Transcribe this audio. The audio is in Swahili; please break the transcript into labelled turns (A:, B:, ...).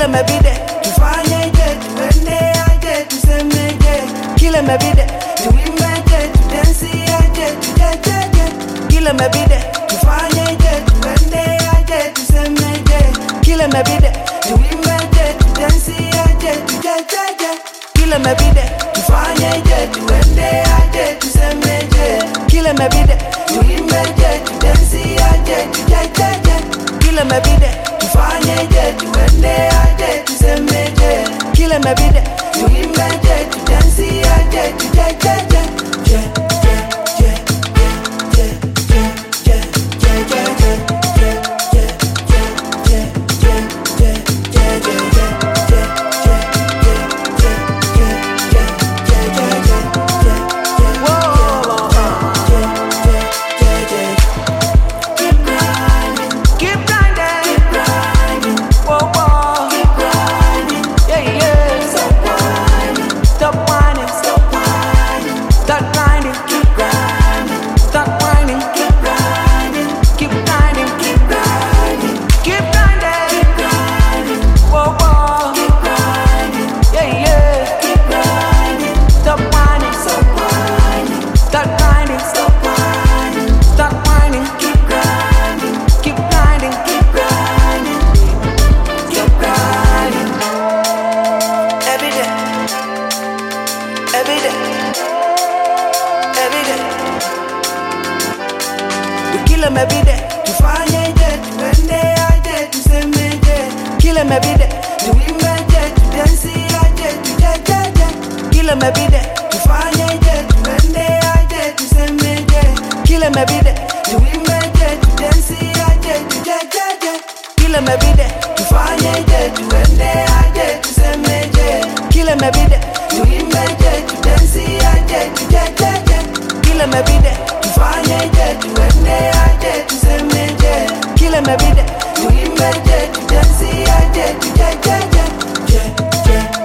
A: kila mebide tufanye je tuende aje tuseme je kila mebide tuimbe je tudensi aje tujaje kila mebide tufanye je tuende aje tuseme je kila mebide tuimbe je tudensi aje tujaje kila mebide tufanye je tuende aje tuseme je kila mebide tuimbe je tudensi aje tujaje kila mebide tufanye je tuende aje tuseme je kila mebide tuimbe je tudensi aje tujaje je kila mebide tufanye je tuende aje tuseme je kila mebide tuimbe je tudensi aje tujaje kila mebide tufanye je tuende aje tuseme je kila mebide tuimbe je tudensi aje tujaje kila mebide tufanye je tuende aje tuseme je kila mebide tuimbe je tudensi aje tujaje kila mebide tufanye je tuende aje tuseme je kila mebide tuimbe je tudensi aje tujaje je